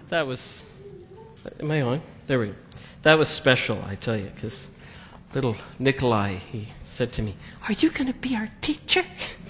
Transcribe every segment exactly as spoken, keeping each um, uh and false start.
that was, am I on? There we go. That was special, I tell you, because little Nikolai, he said to me, "Are you going to be our teacher?"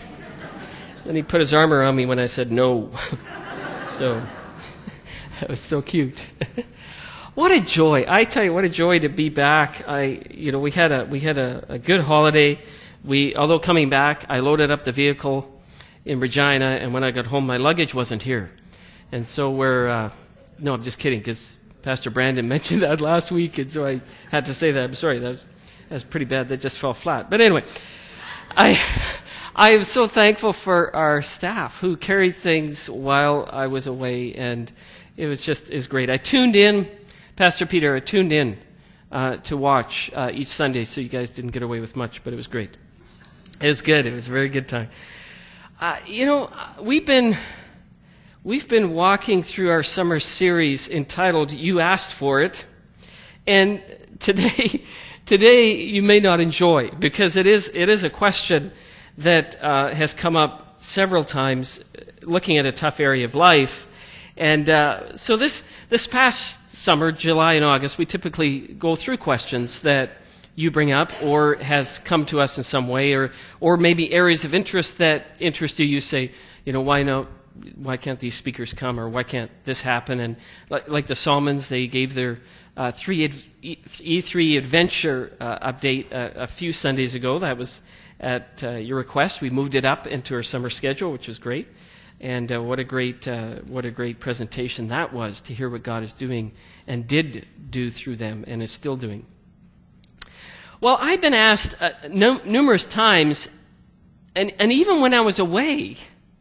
And he put his arm around me when I said no. So, that was so cute. What a joy. I tell you, what a joy to be back. I, you know, we had a, we had a, a good holiday. We, although coming back, I loaded up the vehicle in Regina, and when I got home, my luggage wasn't here. And so we're, uh, no, I'm just kidding, because Pastor Brandon mentioned that last week, and so I had to say that. I'm sorry, that was, that was pretty bad. That just fell flat. But anyway, I, I am so thankful for our staff who carried things while I was away, and it was just, it was great. I tuned in, Pastor Peter, I tuned in uh, to watch uh, each Sunday, so you guys didn't get away with much, but it was great. It was good. It was a very good time. Uh, you know, we've been we've been walking through our summer series entitled "You Asked for It," and today, today you may not enjoy, because it is it is a question that uh, has come up several times, looking at a tough area of life, and uh, so this this past summer, July and August, we typically go through questions that you bring up or has come to us in some way, or or maybe areas of interest that interest you. You say, you know, why no, why can't these speakers come, or why can't this happen? And like, like the Salmons, they gave their uh, three E three adventure uh, update uh, a few Sundays ago. That was at uh, your request. We moved it up into our summer schedule, which was great. And uh, what a great uh, what a great presentation that was, to hear what God is doing and did do through them and is still doing. Well, I've been asked uh, no, numerous times, and, and even when I was away,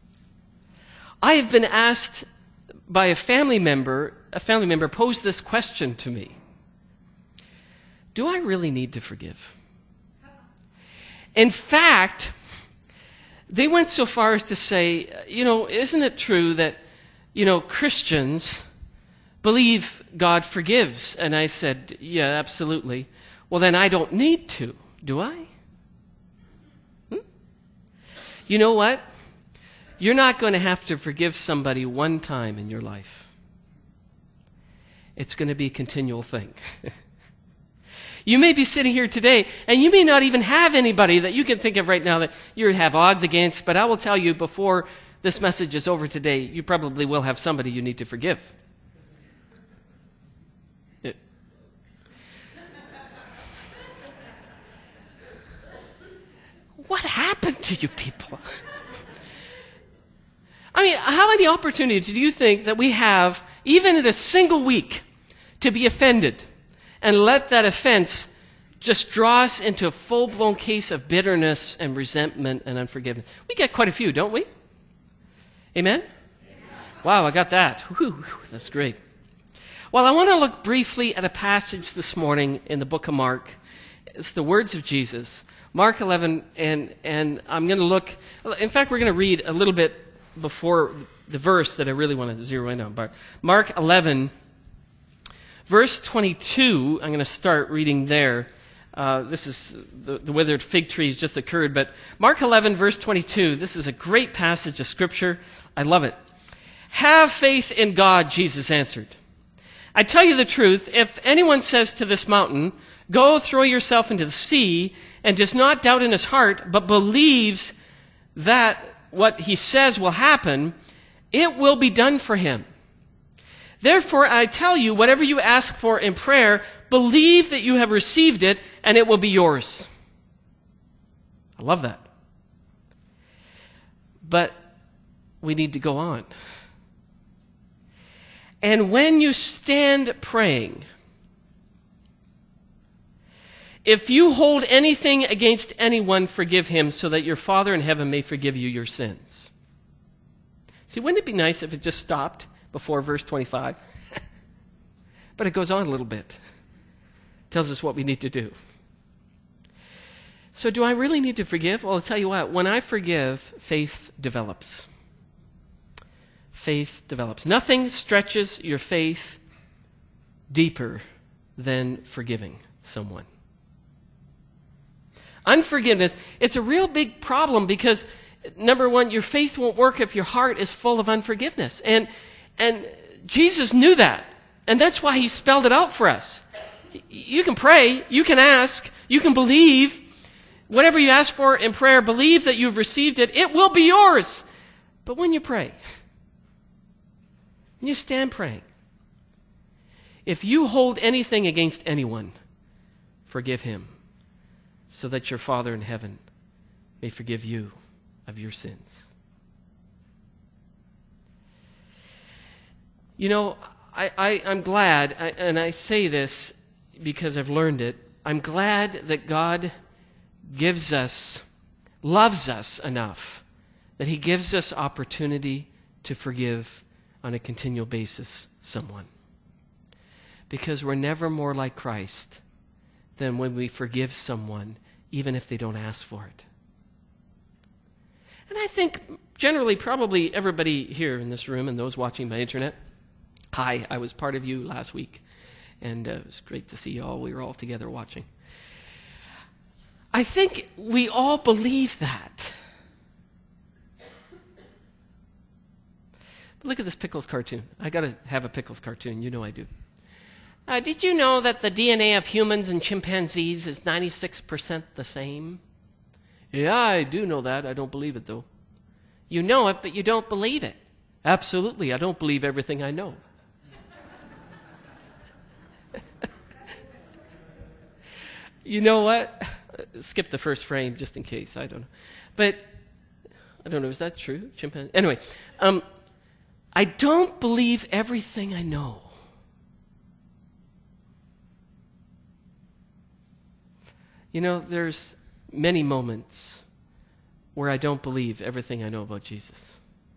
I have been asked by a family member, a family member posed this question to me: do I really need to forgive? In fact, they went so far as to say, you know, isn't it true that, you know, Christians believe God forgives? And I said, yeah, absolutely. Well, then I don't need to, do I? Hmm? You know what? You're not going to have to forgive somebody one time in your life. It's going to be a continual thing. You may be sitting here today, and you may not even have anybody that you can think of right now that you have odds against, but I will tell you, before this message is over today, you probably will have somebody you need to forgive. What happened to you people? I mean, how many opportunities do you think that we have, even in a single week, to be offended and let that offense just draw us into a full-blown case of bitterness and resentment and unforgiveness? We get quite a few, don't we? Amen? Wow, I got that. Whew, that's great. Well, I want to look briefly at a passage this morning in the book of Mark. It's the words of Jesus. Mark eleven, and, and I'm going to look, in fact, we're going to read a little bit before the verse that I really want to zero in on. But Mark eleven, verse twenty-two, I'm going to start reading there. Uh, this is, the, the withered fig tree has just occurred, but Mark eleven, verse twenty-two, this is a great passage of Scripture. I love it. Have faith in God, Jesus answered. I tell you the truth, if anyone says to this mountain, go throw yourself into the sea, and does not doubt in his heart, but believes that what he says will happen, it will be done for him. Therefore, I tell you, whatever you ask for in prayer, believe that you have received it, and it will be yours. I love that. But we need to go on. And when you stand praying, if you hold anything against anyone, forgive him, so that your Father in heaven may forgive you your sins. See, wouldn't it be nice if it just stopped before verse twenty-five? But it goes on a little bit. Tells us what we need to do. So do I really need to forgive? Well, I'll tell you what. When I forgive, faith develops. Faith develops. Nothing stretches your faith deeper than forgiving someone. Unforgiveness, it's a real big problem because, number one, your faith won't work if your heart is full of unforgiveness. And and Jesus knew that. And that's why he spelled it out for us. You can pray, you can ask, you can believe. Whatever you ask for in prayer, believe that you've received it. It will be yours. But when you pray, when you stand praying, if you hold anything against anyone, forgive him, so that your Father in heaven may forgive you of your sins. You know, I, I, I'm glad, I, and I say this because I've learned it, I'm glad that God gives us, loves us enough, that he gives us opportunity to forgive on a continual basis someone. Because we're never more like Christ than when we forgive someone, even if they don't ask for it. And I think generally probably everybody here in this room and those watching by internet, hi, I was part of you last week, and uh, it was great to see you all. We were all together watching. I think we all believe that. But look at this Pickles cartoon. I got to have a Pickles cartoon. You know I do. Uh, did you know that the D N A of humans and chimpanzees is ninety-six percent the same? Yeah, I do know that. I don't believe it, though. You know it, but you don't believe it. Absolutely, I don't believe everything I know. You know what? Skip the first frame just in case. I don't know. But, I don't know, is that true? Chimpanzee? Anyway, um, I don't believe everything I know. You know, there's many moments where I don't believe everything I know about Jesus.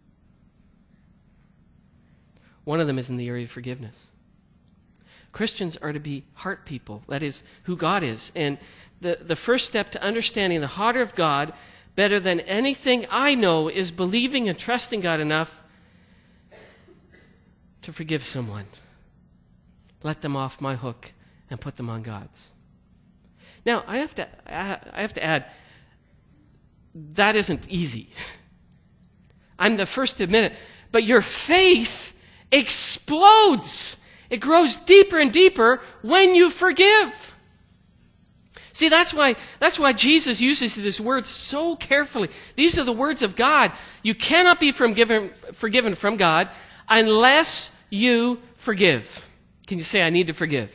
One of them is in the area of forgiveness. Christians are to be heart people. That is who God is. And the, the first step to understanding the heart of God better than anything I know is believing and trusting God enough to forgive someone. Let them off my hook and put them on God's. Now, I have to I have to add, that isn't easy. I'm the first to admit it. But your faith explodes. It grows deeper and deeper when you forgive. See, that's why that's why Jesus uses this word so carefully. These are the words of God. You cannot be forgiven, forgiven from God unless you forgive. Can you say, I need to forgive?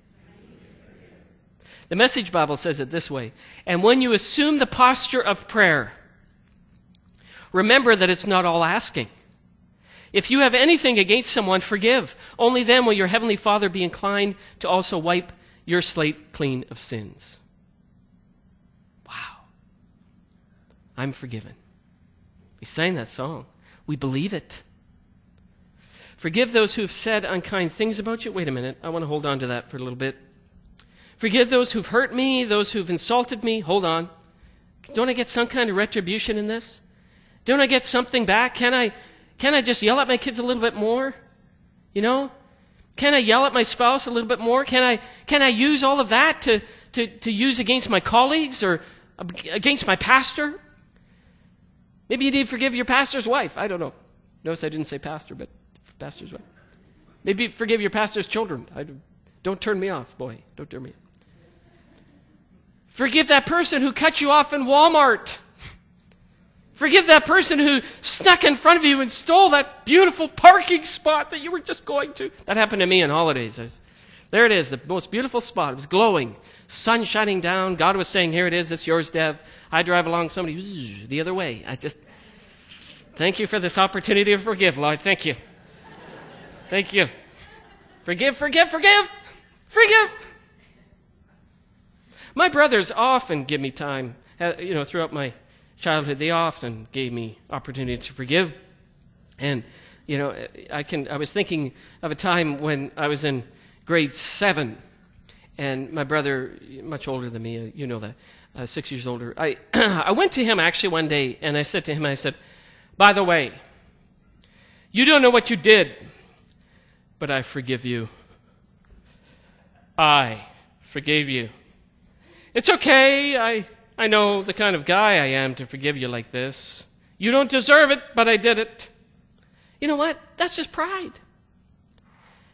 The Message Bible says it this way. And when you assume the posture of prayer, remember that it's not all asking. If you have anything against someone, forgive. Only then will your Heavenly Father be inclined to also wipe your slate clean of sins. Wow. I'm forgiven. We sang that song. We believe it. Forgive those who have said unkind things about you. Wait a minute. I want to hold on to that for a little bit. Forgive those who've hurt me, those who've insulted me. Hold on. Don't I get some kind of retribution in this? Don't I get something back? Can I, can I just yell at my kids a little bit more? You know? Can I yell at my spouse a little bit more? Can I, can I use all of that to, to, to use against my colleagues or against my pastor? Maybe you need to forgive your pastor's wife. I don't know. Notice I didn't say pastor, but pastor's wife. Maybe forgive your pastor's children. I, don't turn me off, boy. Don't turn me off. Forgive that person who cut you off in Walmart. Forgive that person who snuck in front of you and stole that beautiful parking spot that you were just going to. That happened to me on holidays. I was, there it is, the most beautiful spot. It was glowing. Sun shining down. God was saying, here it is, it's yours, Dev. I drive along, somebody the other way. I just, thank you for this opportunity to forgive, Lord. Thank you. Thank you. Forgive, forgive, forgive. Forgive. My brothers often give me time, you know, throughout my childhood, they often gave me opportunity to forgive. And, you know, I can, I was thinking of a time when I was in grade seven, and my brother, much older than me, you know that, uh, six years older, I, I went to him actually one day, and I said to him, I said, by the way, you don't know what you did, but I forgive you. I forgave you. It's okay. I, I know the kind of guy I am to forgive you like this. You don't deserve it, but I did it. You know what? That's just pride.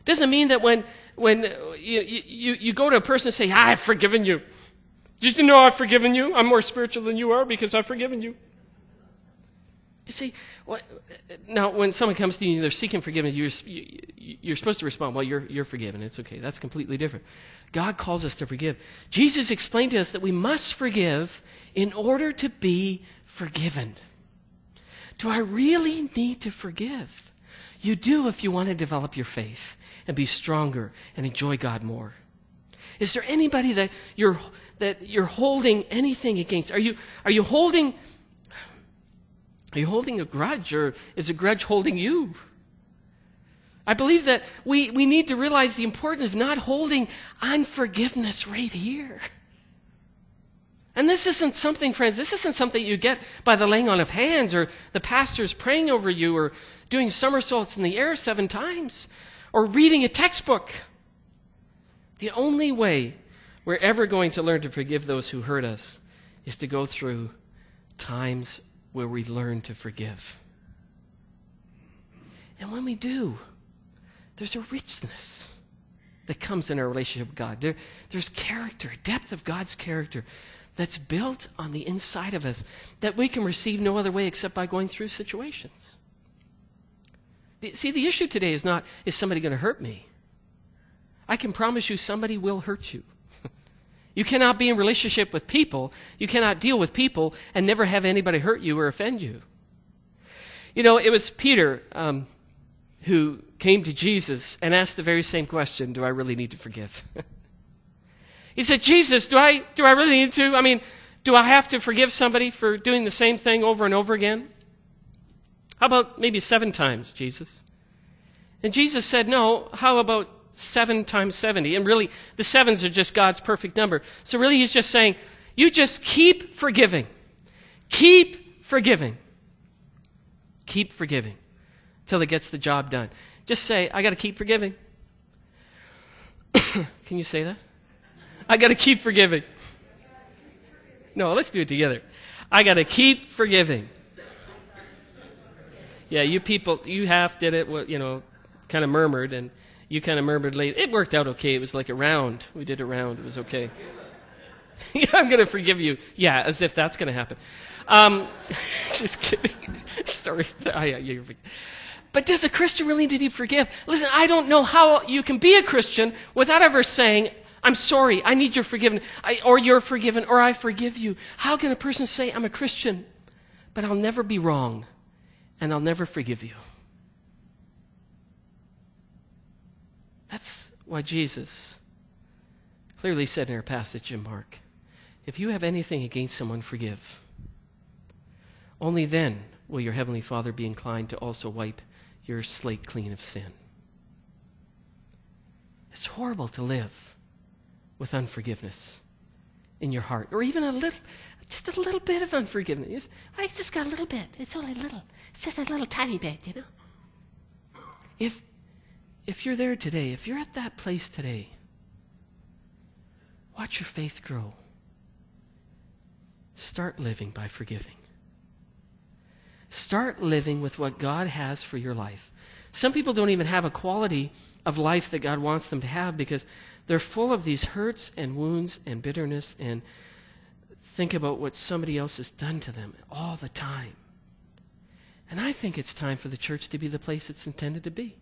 Doesn't mean that when when you, you, you go to a person and say, I've forgiven you. Did you know I've forgiven you? I'm more spiritual than you are because I've forgiven you. You see, what, now when someone comes to you and they're seeking forgiveness, you're, you're supposed to respond, well, you're, you're forgiven. It's okay. That's completely different. God calls us to forgive. Jesus explained to us that we must forgive in order to be forgiven. Do I really need to forgive? You do if you want to develop your faith and be stronger and enjoy God more. Is there anybody that you're that you're holding anything against? Are you are you holding are you holding a grudge, or is a grudge holding you? I believe that we, we need to realize the importance of not holding unforgiveness right here. And this isn't something, friends, this isn't something you get by the laying on of hands or the pastors praying over you or doing somersaults in the air seven times or reading a textbook. The only way we're ever going to learn to forgive those who hurt us is to go through times where we learn to forgive. And when we do, there's a richness that comes in our relationship with God. There, there's character, a depth of God's character that's built on the inside of us that we can receive no other way except by going through situations. The, see, the issue today is not, is somebody going to hurt me? I can promise you somebody will hurt you. You cannot be in relationship with people. You cannot deal with people and never have anybody hurt you or offend you. You know, it was Peter um, who came to Jesus and asked the very same question, do I really need to forgive? He said, Jesus, do I, do I really need to? I mean, do I have to forgive somebody for doing the same thing over and over again? How about maybe seven times, Jesus? And Jesus said, no, how about seven times seventy? And really, the sevens are just God's perfect number. So really, he's just saying, you just keep forgiving. Keep forgiving. Keep forgiving till it gets the job done. Just say, I got to keep forgiving. Can you say that? I got to keep forgiving. No, let's do it together. I got to keep forgiving. Yeah, you people, you half did it, you know, kind of murmured, and you kind of murmured late. It worked out okay. It was like a round. We did a round. It was okay. Yeah, I'm going to forgive you. Yeah, as if that's going to happen. Um, just kidding. Sorry. I, you're, but does a Christian really need to forgive? Listen, I don't know how you can be a Christian without ever saying, I'm sorry, I need your forgiveness, I, or you're forgiven, or I forgive you. How can a person say, I'm a Christian, but I'll never be wrong, and I'll never forgive you? That's why Jesus clearly said in our passage in Mark, if you have anything against someone, forgive. Only then will your heavenly Father be inclined to also wipe your slate clean of sin. It's horrible to live with unforgiveness in your heart, or even a little, just a little bit of unforgiveness. I just got a little bit. It's only a little. It's just a little tiny bit, you know. If if you're there today, if you're at that place today, watch your faith grow. Start living by forgiving. Start living with what God has for your life. Some people don't even have a quality of life that God wants them to have because they're full of these hurts and wounds and bitterness and think about what somebody else has done to them all the time. And I think it's time for the church to be the place it's intended to be.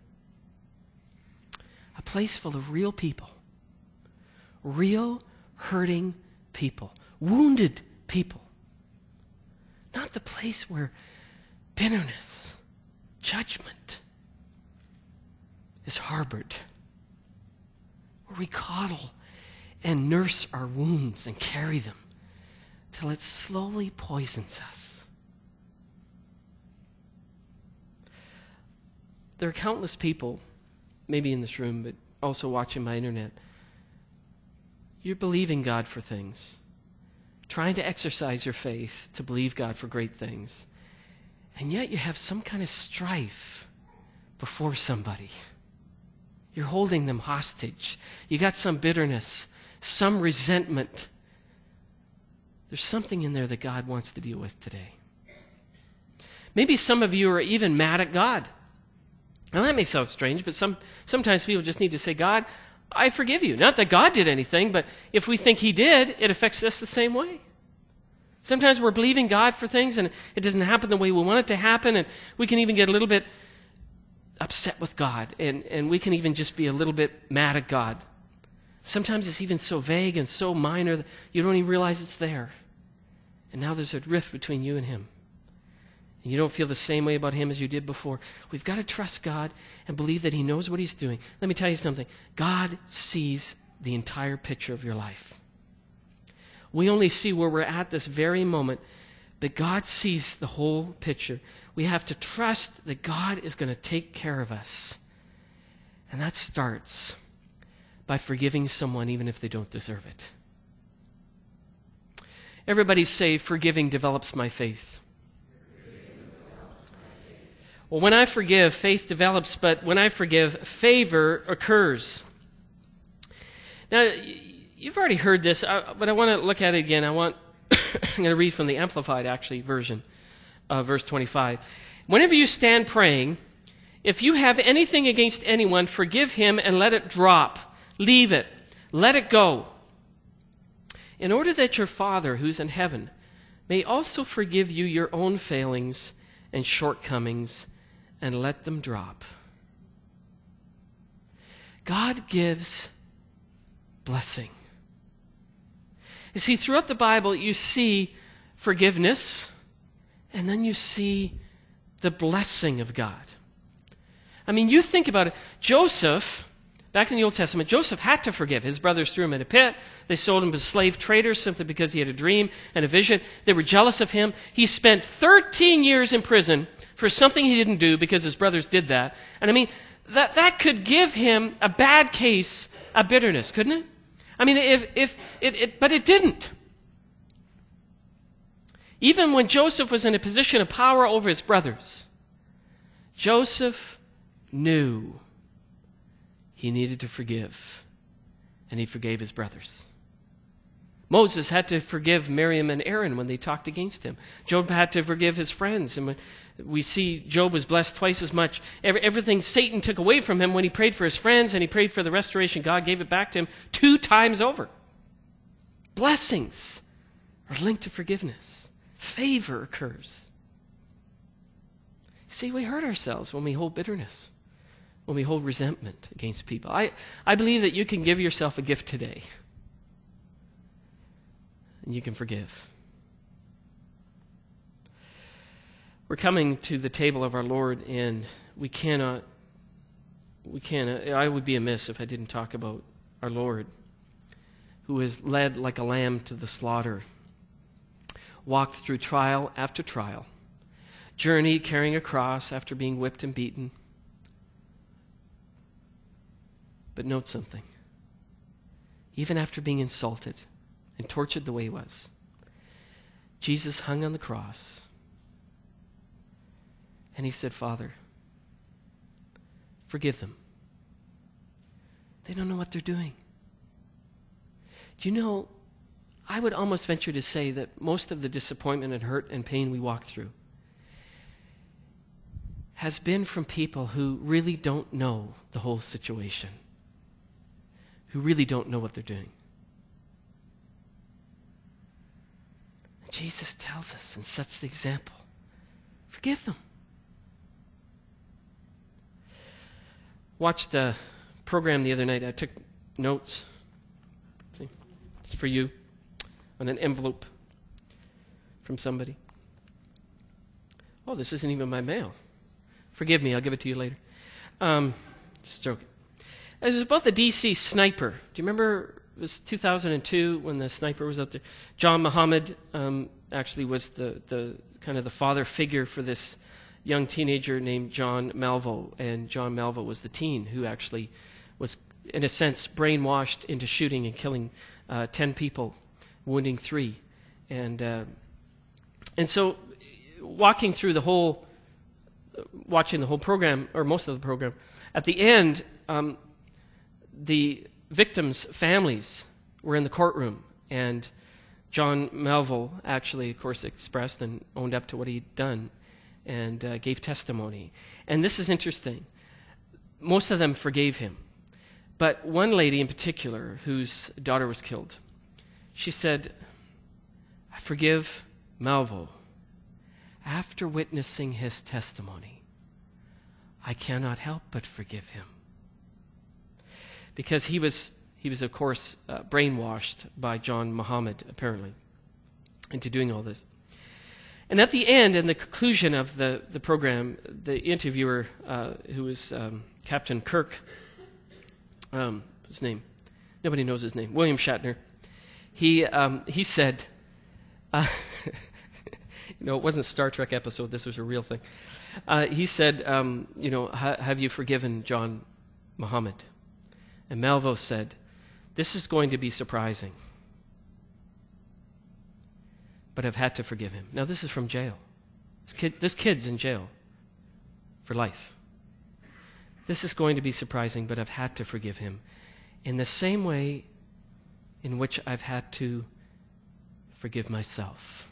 A place full of real people. Real hurting people. Wounded people. Not the place where bitterness, judgment is harbored. Where we coddle and nurse our wounds and carry them till it slowly poisons us. There are countless people, maybe in this room, but also watching my internet. You're believing God for things, trying to exercise your faith to believe God for great things, and yet you have some kind of strife before somebody. You're holding them hostage. You got some bitterness, some resentment. There's something in there that God wants to deal with today. Maybe some of you are even mad at God. Now that may sound strange, but some sometimes people just need to say, God, I forgive you. Not that God did anything, but if we think he did, it affects us the same way. Sometimes we're believing God for things and it doesn't happen the way we want it to happen, and we can even get a little bit upset with God, and, and we can even just be a little bit mad at God. Sometimes it's even so vague and so minor that you don't even realize it's there. And now there's a rift between you and him. And you don't feel the same way about him as you did before. We've got to trust God and believe that he knows what he's doing. Let me tell you something. God sees the entire picture of your life. We only see where we're at this very moment, but God sees the whole picture. We have to trust that God is going to take care of us. And that starts by forgiving someone even if they don't deserve it. Everybody say, forgiving develops my faith. Well, when I forgive, faith develops, but when I forgive, favor occurs. Now, you've already heard this, but I want to look at it again. I want, I'm going to read from the Amplified, actually, version, uh, verse twenty-five. Whenever you stand praying, if you have anything against anyone, forgive him and let it drop. Leave it. Let it go. In order that your Father who's in heaven may also forgive you your own failings and shortcomings and let them drop. God gives blessing. You see, throughout the Bible, you see forgiveness, and then you see the blessing of God. I mean, you think about it. Joseph, back in the Old Testament, Joseph had to forgive. His brothers threw him in a pit. They sold him as slave traders simply because he had a dream and a vision. They were jealous of him. He spent thirteen years in prison for something he didn't do because his brothers did that. And I mean, that, that could give him a bad case of bitterness, couldn't it? I mean, if, if it, it, but it didn't. Even when Joseph was in a position of power over his brothers, Joseph knew he needed to forgive, and he forgave his brothers. Moses had to forgive Miriam and Aaron when they talked against him. Job had to forgive his friends, and when we see Job was blessed twice as much. Every, everything Satan took away from him when he prayed for his friends and he prayed for the restoration, God gave it back to him two times over. Blessings are linked to forgiveness. Favor occurs. See, we hurt ourselves when we hold bitterness, when we hold resentment against people. I, I believe that you can give yourself a gift today, and you can forgive. We're coming to the table of our Lord, and we cannot, we cannot, I would be amiss if I didn't talk about our Lord, who is led like a lamb to the slaughter, walked through trial after trial, journeyed carrying a cross after being whipped and beaten. But note something. Even after being insulted and tortured the way he was, Jesus hung on the cross, and he said, Father, forgive them. They don't know what they're doing. Do you know, I would almost venture to say that most of the disappointment and hurt and pain we walk through has been from people who really don't know the whole situation, who really don't know what they're doing. And Jesus tells us and sets the example. Forgive them. Watched a program the other night. I took notes. See, it's for you on an envelope from somebody. Oh, this isn't even my mail. Forgive me, I'll give it to you later. Um, just joking. It was about the D C sniper. Do you remember it was two thousand two when the sniper was out there? John Muhammad um, actually was the, the kind of the father figure for this young teenager named John Malvo. And John Malvo was the teen who actually was, in a sense, brainwashed into shooting and killing uh, ten people, wounding three. And, uh, and so walking through the whole watching the whole program, or most of the program, at the end, um, the victims' families were in the courtroom, and John Melville actually, of course, expressed and owned up to what he'd done and uh, gave testimony. And this is interesting. most of them forgave him. But one lady in particular, whose daughter was killed, she said, I forgive Malvo. After witnessing his testimony, I cannot help but forgive him. Because he was, he was of course, uh, brainwashed by John Muhammad, apparently, into doing all this. And at the end, in the conclusion of the, the program, the interviewer, uh, who was um, Captain Kirk, um, his name, nobody knows his name, William Shatner, he um, he said, uh, you know, it wasn't a Star Trek episode, this was a real thing. Uh, he said, um, you know, have you forgiven John Muhammad? And Malvo said, this is going to be surprising, but I've had to forgive him. Now, this is from jail. This, kid, this kid's in jail for life. This is going to be surprising, but I've had to forgive him in the same way in which I've had to forgive myself.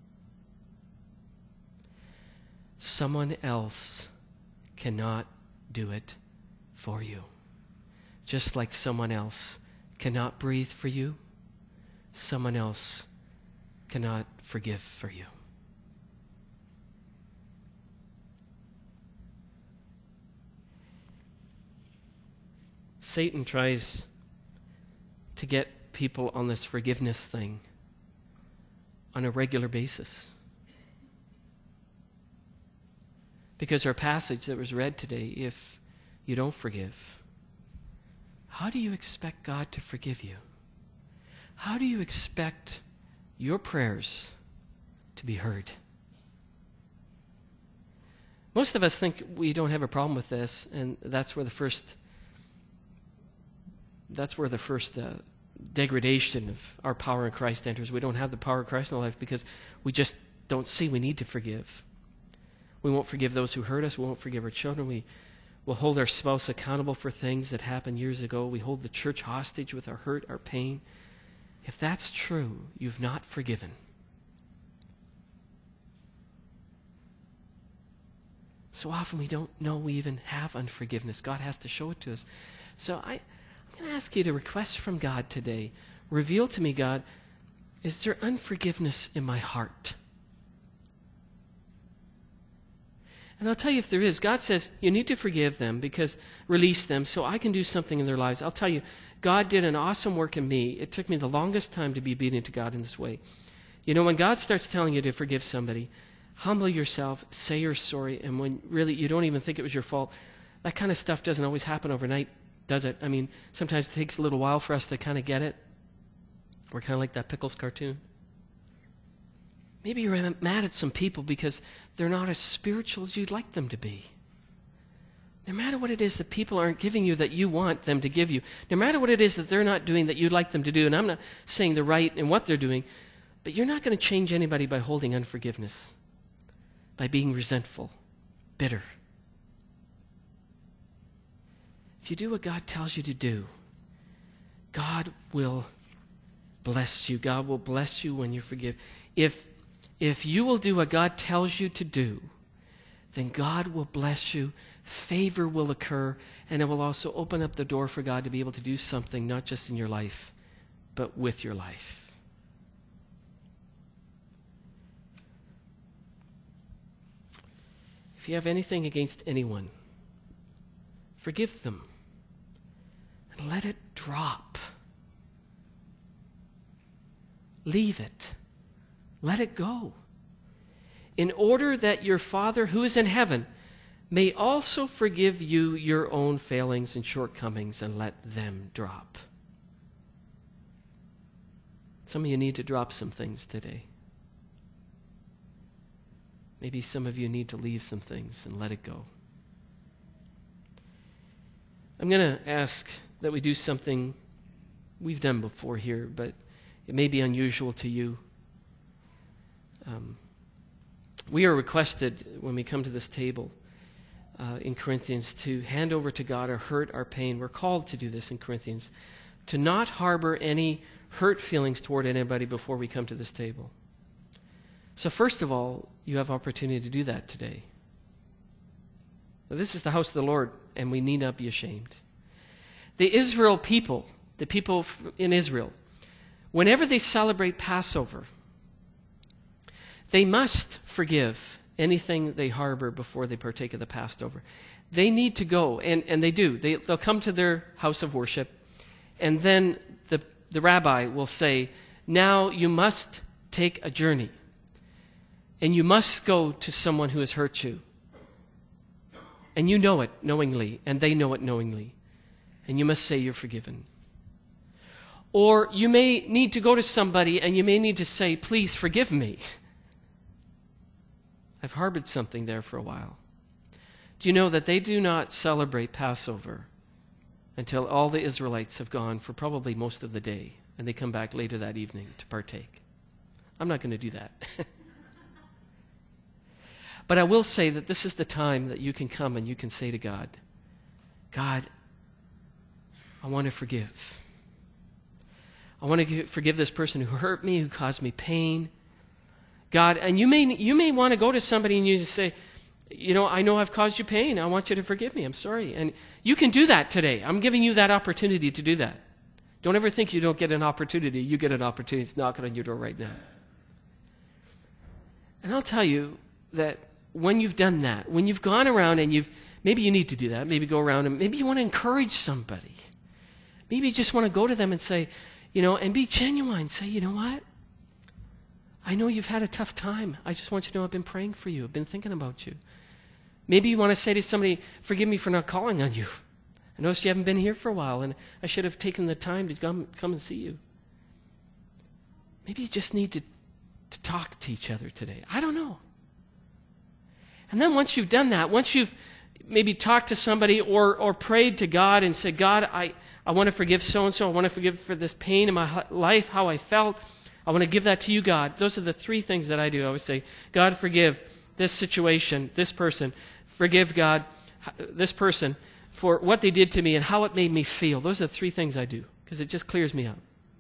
Someone else cannot do it for you. Just like someone else cannot breathe for you, someone else cannot forgive for you. Satan tries to get people on this forgiveness thing on a regular basis. Because our passage that was read today, if you don't forgive, how do you expect God to forgive you? How do you expect your prayers to be heard? Most of us think we don't have a problem with this, and that's where the first that's where the first uh, degradation of our power in Christ enters. We don't have the power of Christ in our life because we just don't see we need to forgive. We won't forgive those who hurt us. We won't forgive our children. We will hold our spouse accountable for things that happened years ago. We hold the church hostage with our hurt, our pain. If that's true, you've not forgiven. So often we don't know we even have unforgiveness. God has to show it to us. So I, I'm going to ask you to request from God today. Reveal to me, God, is there unforgiveness in my heart? And I'll tell you if there is. God says you need to forgive them because release them so I can do something in their lives. I'll tell you, God did an awesome work in me. It took me the longest time to be obedient to God in this way. You know, when God starts telling you to forgive somebody, humble yourself, say you're sorry, and when really you don't even think it was your fault, that kind of stuff doesn't always happen overnight, does it? I mean, sometimes it takes a little while for us to kind of get it. We're kind of like that Pickles cartoon. Maybe you're mad at some people because they're not as spiritual as you'd like them to be. No matter what it is that people aren't giving you that you want them to give you, no matter what it is that they're not doing that you'd like them to do, and I'm not saying the right in what they're doing, but you're not going to change anybody by holding unforgiveness, by being resentful, bitter. If you do what God tells you to do, God will bless you. God will bless you when you forgive. If If you will do what God tells you to do, then God will bless you, favor will occur, and it will also open up the door for God to be able to do something, not just in your life, but with your life. If you have anything against anyone, forgive them and let it drop. Leave it. Let it go. In order that your Father who is in heaven may also forgive you your own failings and shortcomings and let them drop. Some of you need to drop some things today. Maybe some of you need to leave some things and let it go. I'm going to ask that we do something we've done before here, but it may be unusual to you. Um, we are requested when we come to this table uh, in Corinthians to hand over to God our hurt, our pain. We're called to do this in Corinthians, to not harbor any hurt feelings toward anybody before we come to this table. So first of all, you have opportunity to do that today. This is the house of the Lord, and we need not be ashamed. The Israel people, the people in Israel, whenever they celebrate Passover, they must forgive anything they harbor before they partake of the Passover. They need to go, and, and they do. They, they'll come to their house of worship, and then the, the rabbi will say, now you must take a journey, and you must go to someone who has hurt you. And you know it knowingly, and they know it knowingly. And you must say you're forgiven. Or you may need to go to somebody, and you may need to say, please forgive me. I've harbored something there for a while. Do you know that they do not celebrate Passover until all the Israelites have gone for probably most of the day, and they come back later that evening to partake? I'm not going to do that. But I will say that this is the time that you can come and you can say to God, God, I want to forgive. I want to forgive this person who hurt me, who caused me pain. God, and you may you may want to go to somebody and you just say, you know, I know I've caused you pain. I want you to forgive me. I'm sorry. And you can do that today. I'm giving you that opportunity to do that. Don't ever think you don't get an opportunity. You get an opportunity. It's knocking on your door right now. And I'll tell you that when you've done that, when you've gone around and you've, maybe you need to do that, maybe go around and maybe you want to encourage somebody. Maybe you just want to go to them and say, you know, and be genuine. Say, you know what? I know you've had a tough time. I just want you to know I've been praying for you. I've been thinking about you. Maybe you want to say to somebody, forgive me for not calling on you. I noticed you haven't been here for a while, and I should have taken the time to come, come and see you. Maybe you just need to, to talk to each other today. I don't know. And then once you've done that, once you've maybe talked to somebody or, or prayed to God and said, God, I, I want to forgive so-and-so. I want to forgive for this pain in my life, how I felt. I want to give that to you, God. Those are the three things that I do. I always say, God, forgive this situation, this person. Forgive, God, this person for what they did to me and how it made me feel. Those are the three things I do because it just clears me out.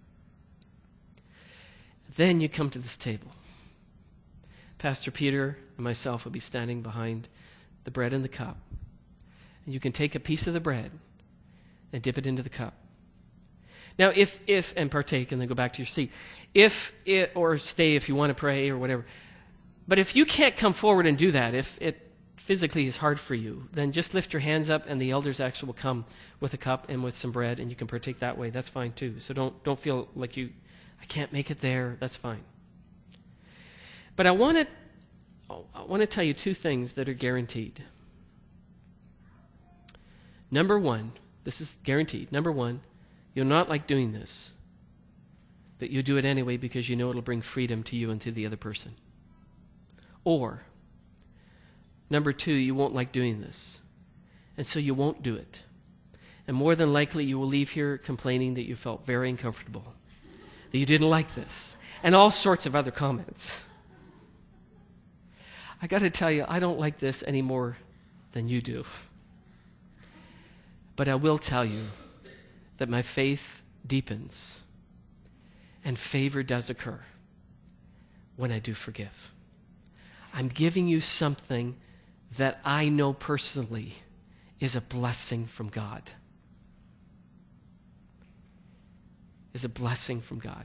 Then you come to this table. Pastor Peter and myself will be standing behind the bread and the cup. And you can take a piece of the bread and dip it into the cup. Now, if, if, and partake and then go back to your seat. If, it, or stay if you want to pray or whatever. But if you can't come forward and do that, if it physically is hard for you, then just lift your hands up and the elders actually will come with a cup and with some bread and you can partake that way. That's fine too. So don't, don't feel like you, I can't make it there. That's fine. But I want to, I want to tell you two things that are guaranteed. Number one, this is guaranteed. Number one, you'll not like doing this, but you'll do it anyway because you know it'll bring freedom to you and to the other person. Or, number two, you won't like doing this, and so you won't do it. And more than likely, you will leave here complaining that you felt very uncomfortable, that you didn't like this, and all sorts of other comments. I got to tell you, I don't like this any more than you do. But I will tell you that my faith deepens and favor does occur when I do forgive. I'm giving you something that I know personally is a blessing from God. Is a blessing from God.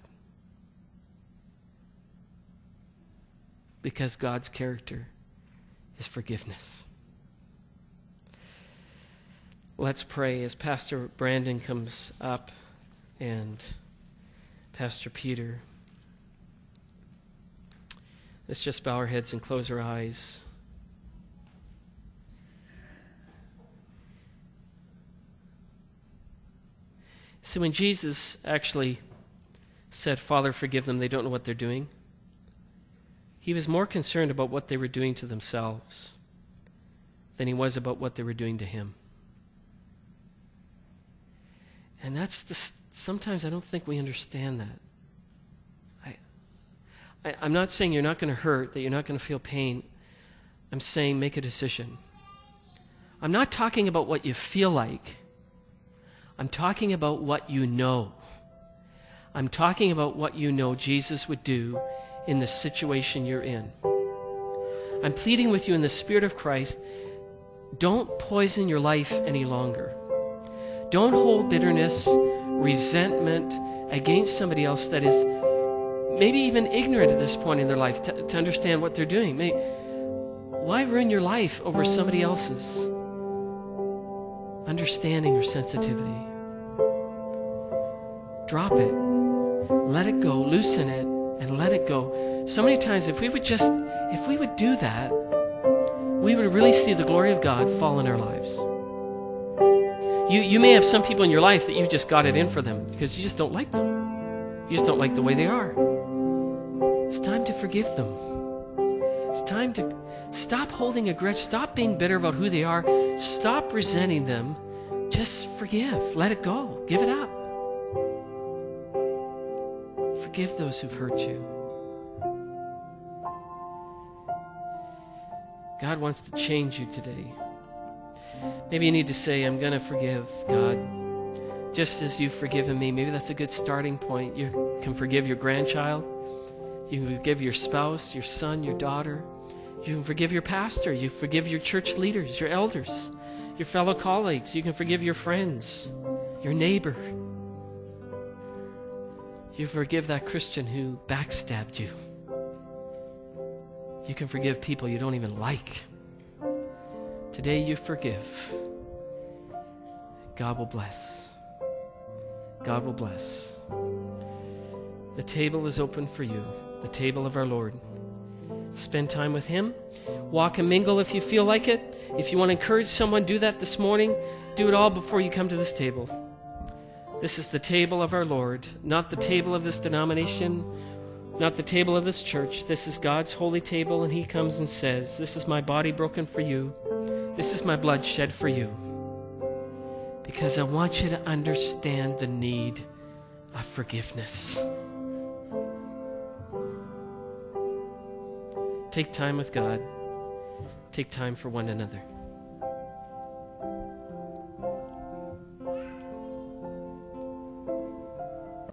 Because God's character is forgiveness. Let's pray as Pastor Brandon comes up and Pastor Peter. Let's just bow our heads and close our eyes. So when Jesus actually said, Father, forgive them, they don't know what they're doing, he was more concerned about what they were doing to themselves than he was about what they were doing to him. And that's the, sometimes I don't think we understand that. I, I, I'm not saying you're not going to hurt, that you're not going to feel pain. I'm saying make a decision. I'm not talking about what you feel like. I'm talking about what you know. I'm talking about what you know Jesus would do in the situation you're in. I'm pleading with you in the Spirit of Christ don't poison your life any longer. Don't hold bitterness, resentment against somebody else that is maybe even ignorant at this point in their life to, to understand what they're doing. Maybe, why ruin your life over somebody else's understanding or sensitivity? Drop it. Let it go. Loosen it and let it go. So many times, if we would just, if we would do that, we would really see the glory of God fall in our lives. You, you may have some people in your life that you just got it in for them because you just don't like them. You just don't like the way they are. It's time to forgive them. It's time to stop holding a grudge. Stop being bitter about who they are. Stop resenting them. Just forgive. Let it go. Give it up. Forgive those who've hurt you. God wants to change you today. Maybe you need to say, I'm going to forgive, God, just as you've forgiven me. Maybe that's a good starting point. You can forgive your grandchild. You can forgive your spouse, your son, your daughter. You can forgive your pastor. You forgive your church leaders, your elders, your fellow colleagues. You can forgive your friends, your neighbor. You forgive that Christian who backstabbed you. You can forgive people you don't even like. Today you forgive. God will bless. God will bless. The table is open for you. The table of our Lord. Spend time with Him. Walk and mingle if you feel like it. If you want to encourage someone, do that this morning. Do it all before you come to this table. This is the table of our Lord, not the table of this denomination, not the table of this church. This is God's holy table, and He comes and says, this is my body broken for you. This is my blood shed for you. Because I want you to understand the need of forgiveness. Take time with God. Take time for one another.